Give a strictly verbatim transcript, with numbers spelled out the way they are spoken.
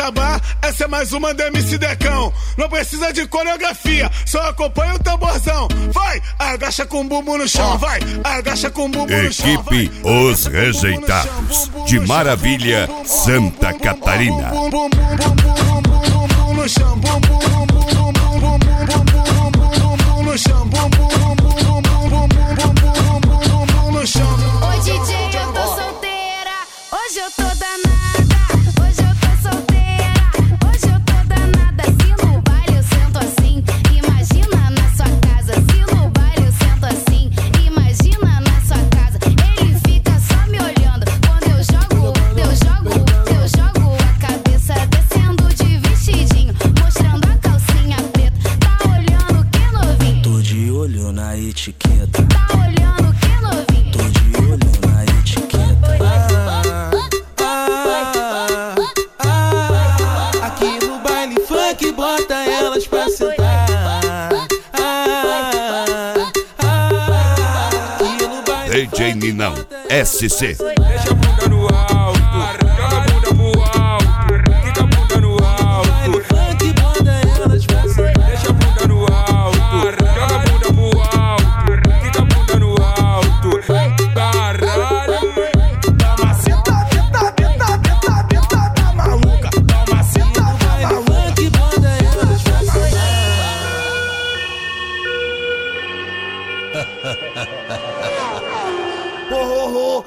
acabar, essa é mais uma do M C Decão. Não precisa de coreografia, só acompanha o tamborzão. Vai, agacha com o bumbum no chão, vai, agacha com o bumbum no chão. Equipe Os Rejeitados, de Maravilha, Santa Catarina. No chão, bum bum bum bum bum bum bum bum no chão, bum bum bum bum bum bum bum bum no chão. Oi D J, eu tô solteira, hoje eu tô danada, hoje eu tô solteira, hoje eu tô danada. Se no baile eu sento assim, imagina na sua casa. Se no baile eu sento assim, imagina na sua casa. Ele fica só me olhando quando eu jogo, eu jogo, eu jogo a cabeça descendo de vestidinho, mostrando a calcinha preta. Tá olhando que novinho? Tô de olho na etiqueta. Tá olhando que novinho? Tô de olho na etiqueta. Ah, ah, ah, aqui no baile funk bota elas pra sentar. Ah, ah, aqui no baile D J Ninão, S C. Deixa a bunda no alto, joga a bunda pro alto, fica a bunda no alto. funk bota elas pra sentar. Deixa a bunda no alto, joga a bunda pro alto, fica a bunda no alto. Caralho. Dá uma sentada, beta, beta, beta, tá maluca. Dá uma sentada, maluca. Funk bota elas pra sentar. Oh, oh, oh,